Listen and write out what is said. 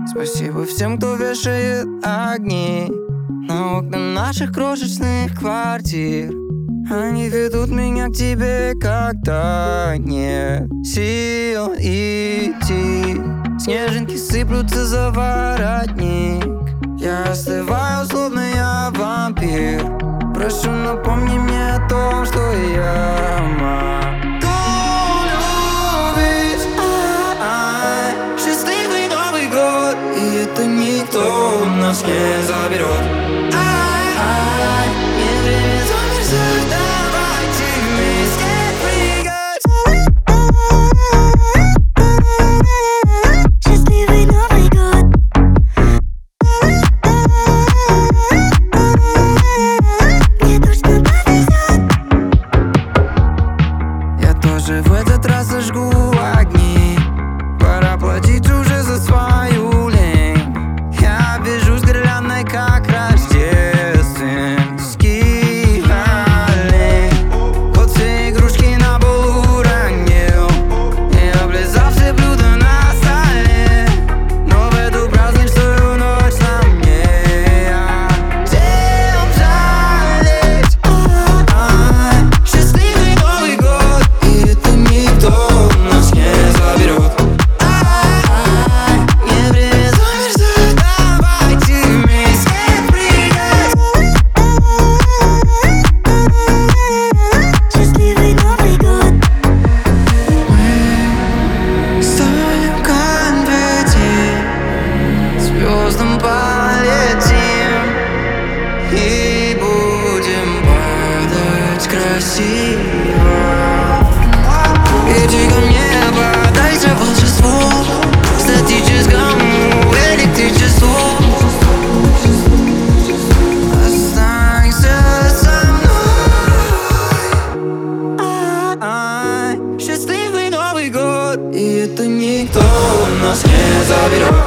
Спасибо всем, кто вешает огни на окна наших крошечных квартир. Они ведут меня к тебе, когда нет сил идти. Снежинки сыплются за воротник. Я остываю, словно я вампир. Прошу, напомни мне о том, что я могу любить. Счастливый Новый год, и это никто у нас не заберет. Не время замерзать, давайте вместе прыгать. Счастливый Новый год. Мне точно повезет. Я тоже в этот раз зажгу огни. Пора платить уже за свою лень. Я бежу с гирляндой, как рождественский олень. Вот все игрушки на пол уронил и облизал все блюда на столе. Но в эту праздничную ночь на мне всем жалеть. Счастливый Новый год, и это никто у нас не заберет. Не время замерзать, давайте вместе прыгать. Счастливый Новый год. Мы станем конфетти, звездам полетим и будем падать красиво. Иди ко мне, поддайся волшебству, статическому электричеству. Останься со мной. Счастливый Новый год, и это никто у нас не заберет.